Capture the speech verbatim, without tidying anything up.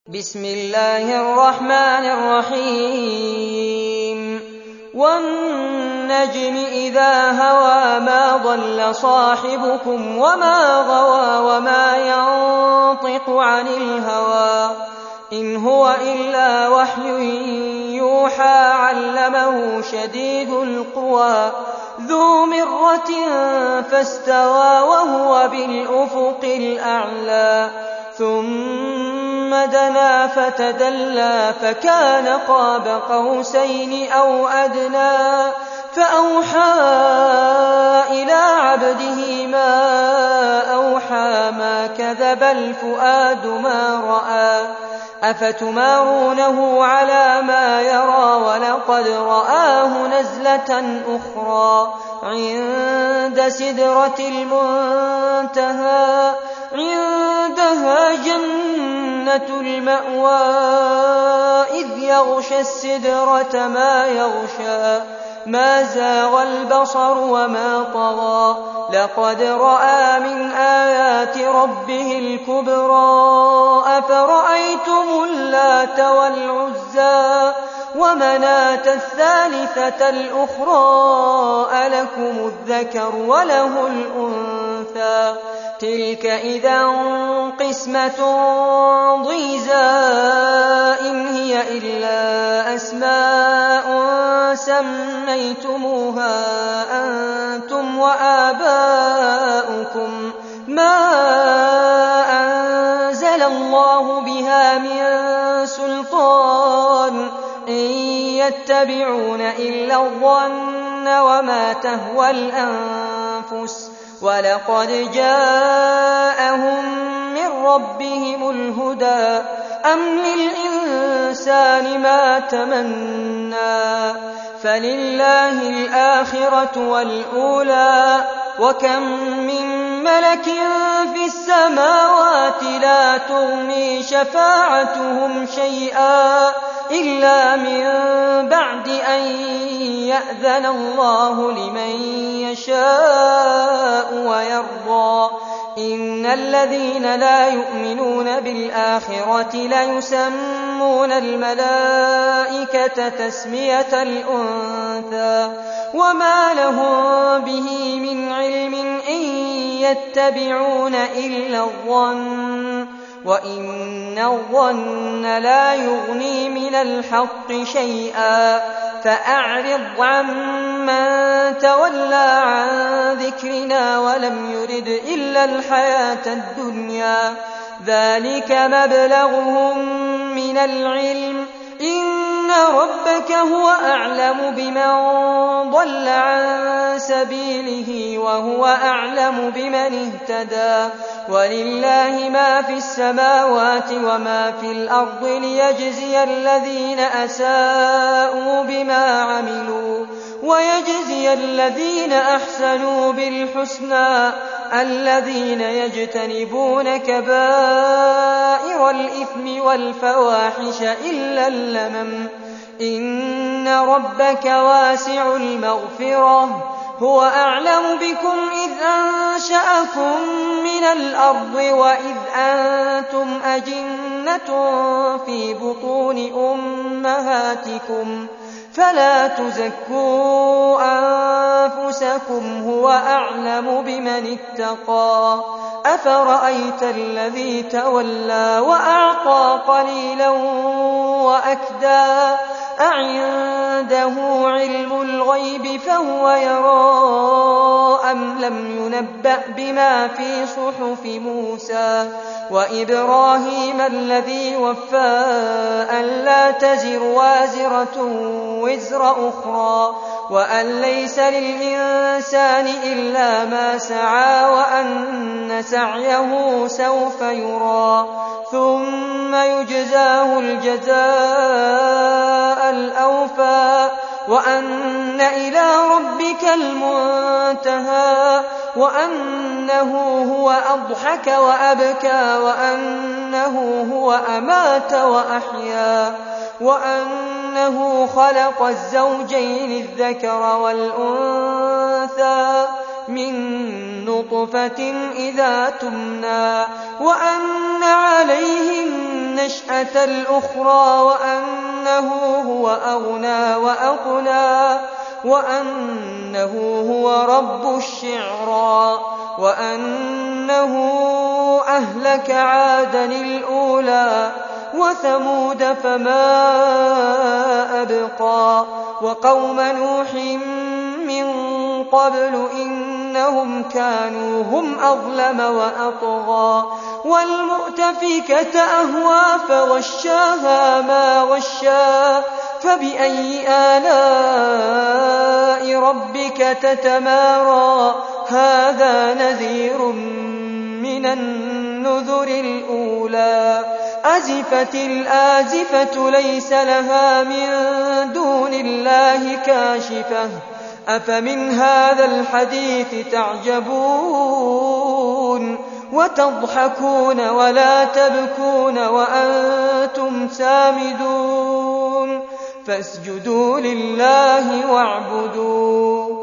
بسم الله الرحمن الرحيم والنجم إذا هوى ما ضل صاحبكم وما غوى وما ينطق عن الهوى إن هو إلا وحي يوحى علمه شديد القوى ذو مرة فاستوى وهو بالأفق الأعلى ثم دنا فتدلى فكان قاب قوسين أو أدنى فأوحى إلى عبده ما أوحى ما كذب الفؤاد ما رأى أفتمارونه على ما يرى ولقد رآه نزلة أخرى عند سدرة المنتهى عندها جنة المأوى إذ يغشى السدرة ما يغشى ما زاغ البصر وما طغى لقد رأى من آيات ربه الكبرى أفرأيتم اللات والعزى ومناة الثالثة الأخرى ألكم الذكر وله الأنثى تلك إذا قسمة ضيزى إن هي إلا أسماء سميتموها أنتم وآباؤكم ما أنزل الله بها من سلطان إن يتبعون إلا الظن وما تهوى الأنفس ولقد جاءهم من ربهم الهدى أم للإنسان ما تمنى فلله الآخرة والأولى وكم من ملك في السماوات لا تغني شفاعتهم شيئا إلا من بعد أن يأذن الله لمن يشاء ويرضى إن الذين لا يؤمنون بالآخرة ليسمون الملائكة تسمية الأنثى وما لهم به من علم إن يتبعون إلا الظن وإن الظن لا يغني من الحق شيئا فأعرض عمن تولى عن ذكرنا ولم يرد إلا الحياة الدنيا ذلك مبلغهم من العلم إن ربك هو أعلم بمن ضل عن سبيله وهو أعلم بمن اهتدى ولله ما في السماوات وما في الأرض ليجزي الذين أساءوا بما عملوا ويجزي الذين أحسنوا بالحسنى الذين يجتنبون كبائر الإثم والفواحش إلا اللمم إن ربك واسع المغفرة هو أعلم بكم إذ أنشأكم من الأرض وإذ أنتم أجنة في بطون أمهاتكم فلا تزكوا أنفسكم هو أعلم بمن اتقى أفرأيت الذي تولى وأعطى قليلا وأكدى أعنده علم الغيب فهو يرى أم لم ينبأ بما في صحف موسى وإبراهيم الذي وفى ألا تزر وازرة وزر أخرى وأن ليس للإنسان إلا ما سعى وأن سعيه سوف يرى ثم يجزاه الجزاء الأوفى وأن إلى ربك المنتهى وأنه هو أضحك وأبكى وأنه هو أمات وأحيا وأنه خلق الزوجين الذكر والأنثى من نطفة إذا تمنى وأن عليه النشأة الأخرى وأنه هو أغنى وأقنى وأنه هو رب الشعرى وأنه أهلك عادا الأولى وثمود فما أبقى وقوم نوح من قبل إنهم كانوا هم أظلم وأطغى والمؤتفكة أهوى فغشاها ما غشا فبأي آلاء ربك تتمارى هذا نذير من النذر الأولى أزفت الآزفة ليس لها من دون الله كاشفة أفمن هذا الحديث تعجبون وتضحكون ولا تبكون وأنتم سامدون فاسجدوا لله واعبدوا